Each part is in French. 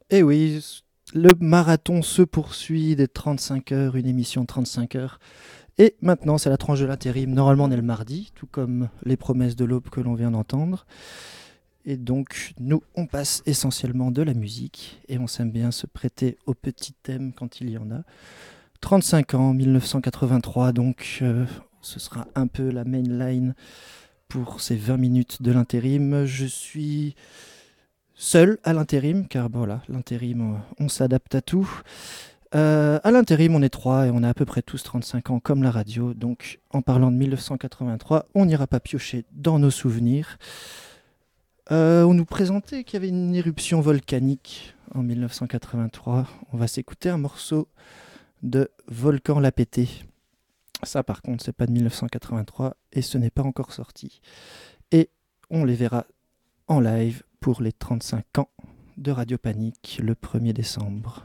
Et oui, le marathon se poursuit des 35 heures, une émission de 35 heures. Et maintenant, c'est la tranche de l'intérim. Normalement, on est le mardi, tout comme les promesses de l'aube que l'on vient d'entendre. Et donc, nous, on passe essentiellement de la musique et on s'aime bien se prêter aux petits thèmes quand il y en a. 35 ans, 1983, donc ce sera un peu la mainline pour ces 20 minutes de l'intérim. Je suis seul à l'intérim, car voilà, l'intérim, on s'adapte à tout. À l'intérim, on est trois et on a à peu près tous 35 ans comme la radio. Donc, en parlant de 1983, on n'ira pas piocher dans nos souvenirs. On nous présentait qu'il y avait une éruption volcanique en 1983. On va s'écouter un morceau de Volcan La Pété. Ça, par contre, c'est pas de 1983 et ce n'est pas encore sorti. Et on les verra en live pour les 35 ans de Radio Panique le 1er décembre.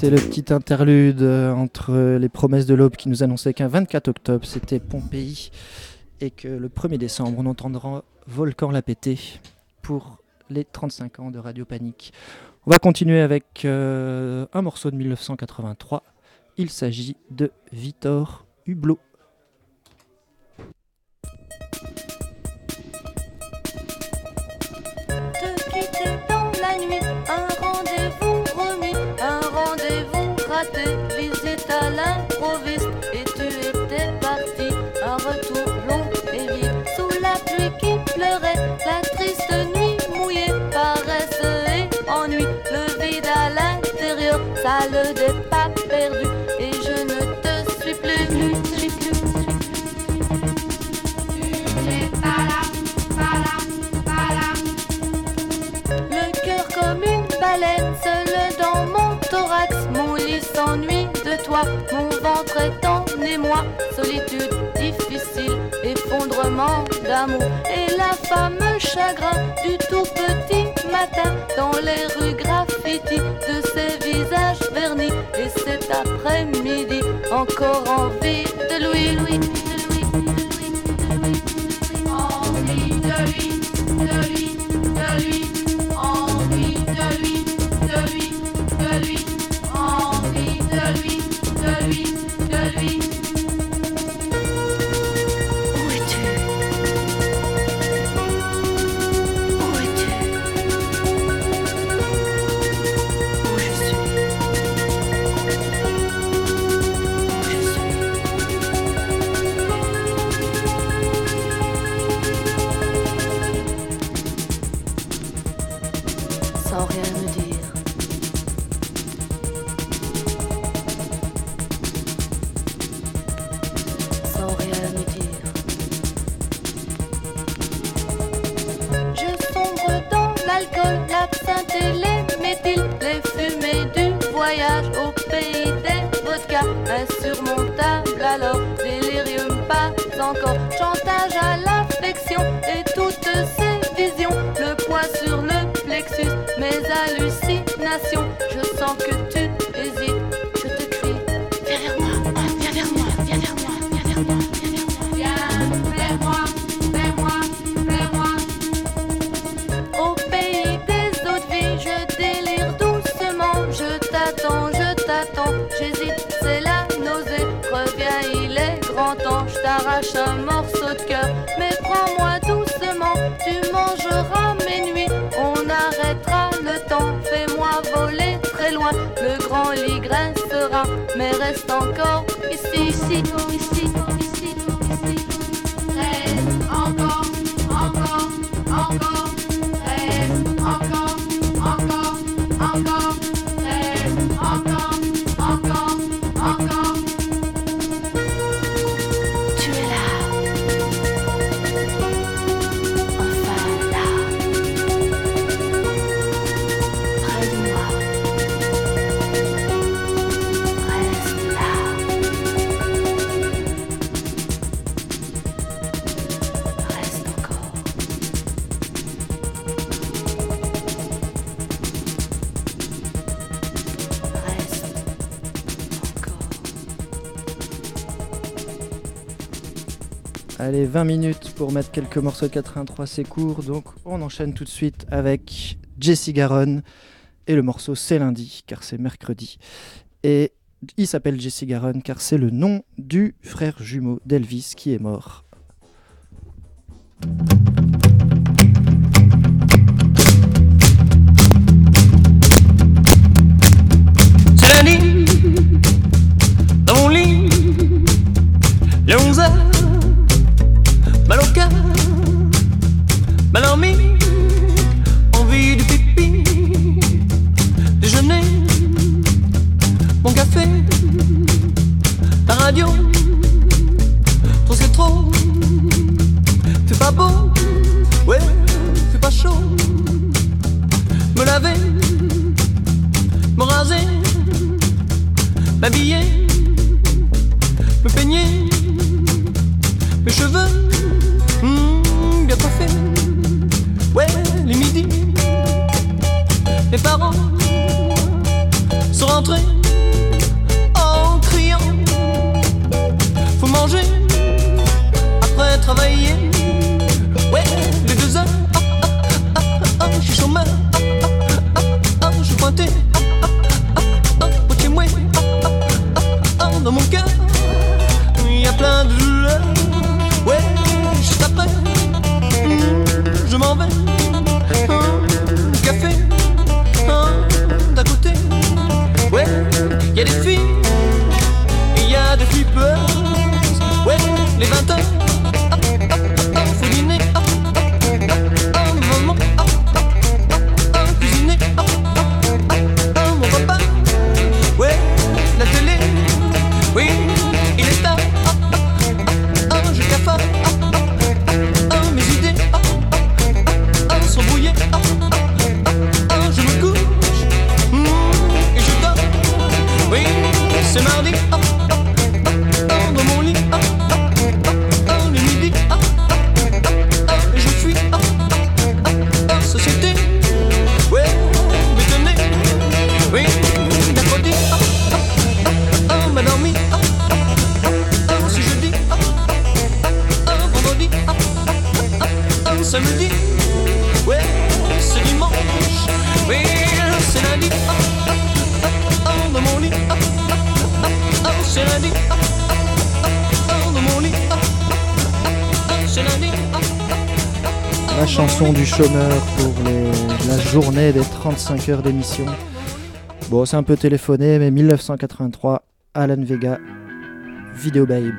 C'était le petit interlude entre les promesses de l'aube qui nous annonçaient qu'un 24 octobre c'était Pompéi et que le 1er décembre on entendra Volcan la péter pour les 35 ans de Radio Panique. On va continuer avec un morceau de 1983. Il s'agit de Victor Hublot. Te quitter dans la nuit, un rendez-vous remis, un rendez-vous raté, visite à l'improviste, et tu étais parti, un retour long et vide, sous la pluie qui pleurait, la triste nuit mouillée, paresse et ennui, le vide à l'intérieur, ça le départ perdu, et je ne te suis plus. Le cœur comme une baleine, seul dans mon thorax, mon lit s'ennuie de toi, mon ventre est en émoi, solitude difficile, effondrement d'amour, et la fameux chagrin du tout petit matin, dans les rues graffiti de ces visages vernis, et cet après-midi, encore envie de lui, envie de lui, de lui, de lui, envie de lui, de lui, de lui, envie de lui, de lui, de lui. Où es-tu? Où es-tu? Où je suis? Où je suis? Sans rien me dire, sans rien me dire. Je sombre dans l'alcool, l'absinthe et les méthyles, les fumées du voyage au pays des vodkas, insurmontable alors, délirium pas encore, chantage à l'affection et toutes ces visions, le poids sur le plexus, mes hallucinations, je sens que tu hésites, je te crie, viens vers moi, viens vers moi, viens vers moi, viens vers moi, viens vers moi, viens vers moi, vers moi, vers moi. Au pays des autres vies, je délire doucement, je t'attends, j'hésite, c'est la nausée, reviens, il est grand temps, je t'arrache un morceau de cœur, mais prends-moi doucement, tu mangeras mes nuits, on arrêtera le temps, fais-moi voler très loin, le grand lit grincera, mais reste encore ici, ici, ici, ici, ici. Reste encore, encore, encore, reste encore, encore, encore, reste encore, encore, encore. Tu es là, enfin là, près de moi, reste là. Reste encore. Reste encore. Allez, 20 minutes pour mettre quelques morceaux de 83, c'est court, donc on enchaîne tout de suite avec Jesse Garonne et le morceau c'est lundi car c'est mercredi. Et il s'appelle Jesse Garonne car c'est le nom du frère jumeau d'Elvis qui est mort. C'est lundi, dans mon lit, les 11 heures, mal au cœur, mal dormi, envie de pipi, déjeuner, mon café, la radio, trop c'est trop, fait pas beau, ouais, fait pas chaud, me laver, me raser, m'habiller, me peigner, mes cheveux, bien coiffés, ouais, les midis, mes parents sont rentrés chanson du chômeur pour la journée des 35 heures d'émission. Bon, c'est un peu téléphoné, mais 1983, Alan Vega, Video Babe.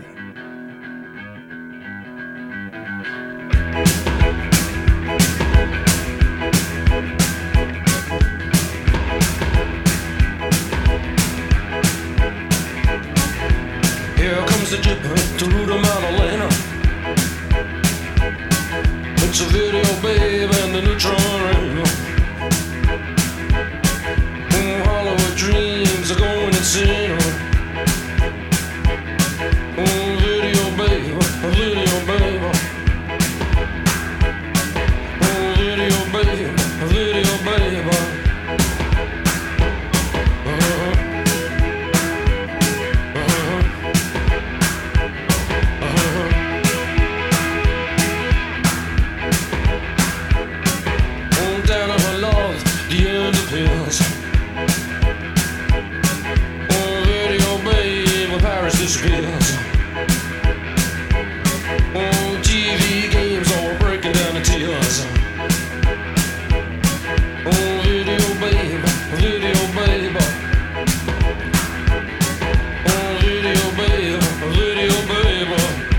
Here comes the jipper to root 'em out of Atlanta. It's a video babe and the neutron ring. Hollywood dreams are going insane. Video babe, video babe. Video babe, video babe. Disappears. Oh, TV games all breaking down the tears. Oh, video babe, video babe. Oh, video babe, video babe.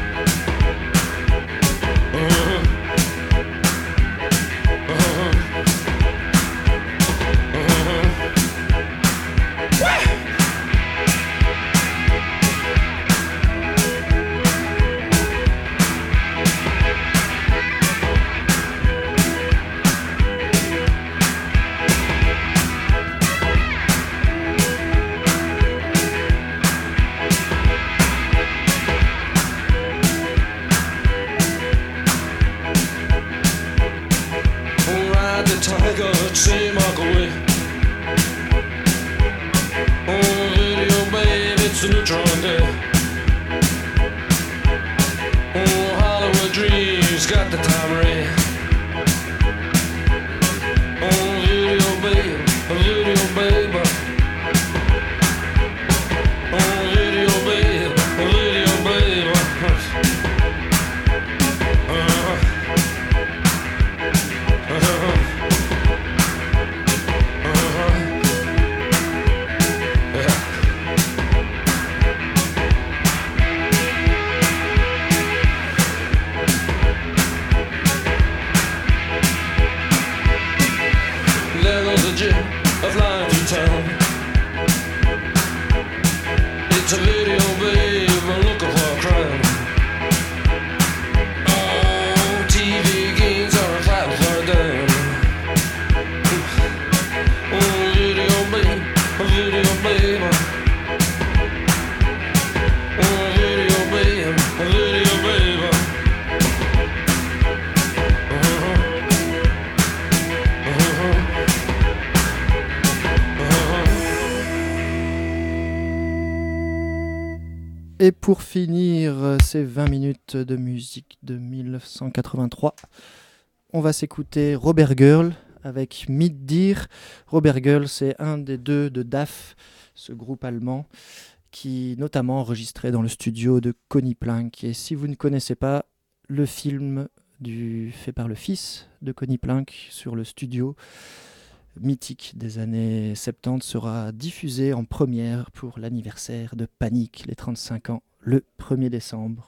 Et pour finir ces 20 minutes de musique de 1983, on va s'écouter Robert Girl avec Mit Dir. Robert Girl, c'est un des deux de DAF, ce groupe allemand, qui notamment enregistrait dans le studio de Conny Plank. Et si vous ne connaissez pas le film fait par le fils de Conny Plank sur le studio mythique des années 70 sera diffusé en première pour l'anniversaire de Panic, les 35 ans, le 1er décembre.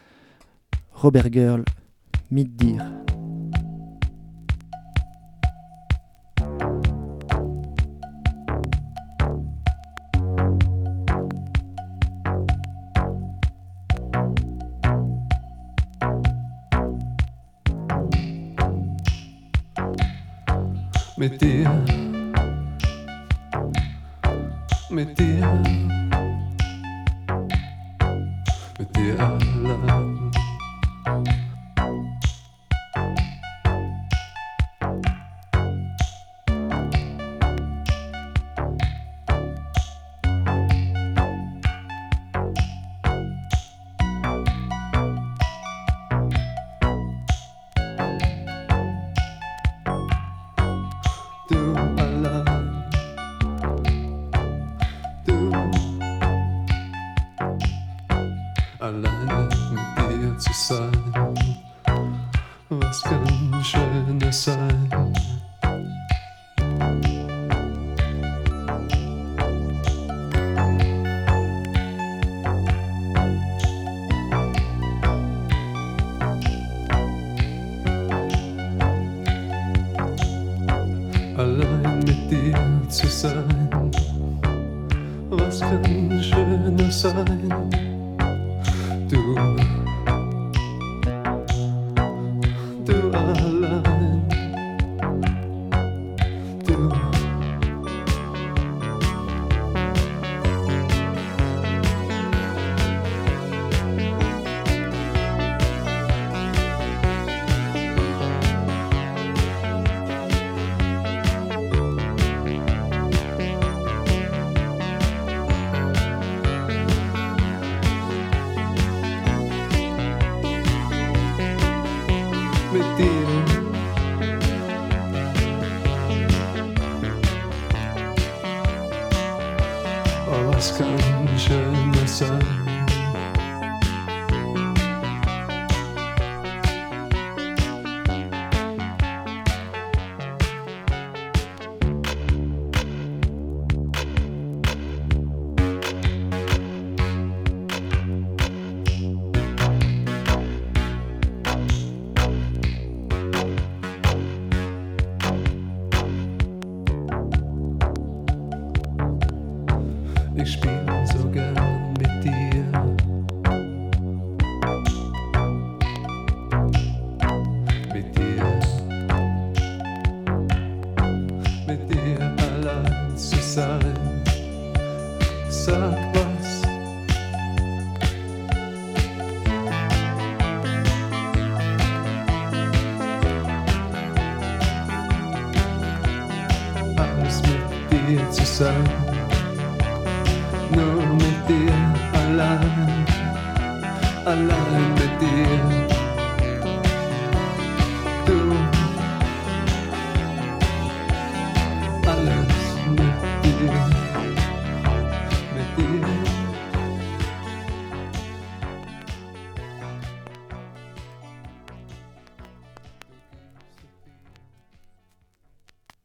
Robert Girl, Mit Dir. Mit dir, mit dir, mit dir allein. Alleine mit dir zu sein, was kann schön allein mit dir zu sein. Was kann schöner sein? Du allein, du. Mit dir. Oh, was kann schöner sein? Ich spiel so gern mit dir. Mit dir allein zu sein. Sag was. Alles mit dir zu sein. Nur mit dir allein, allein mit dir.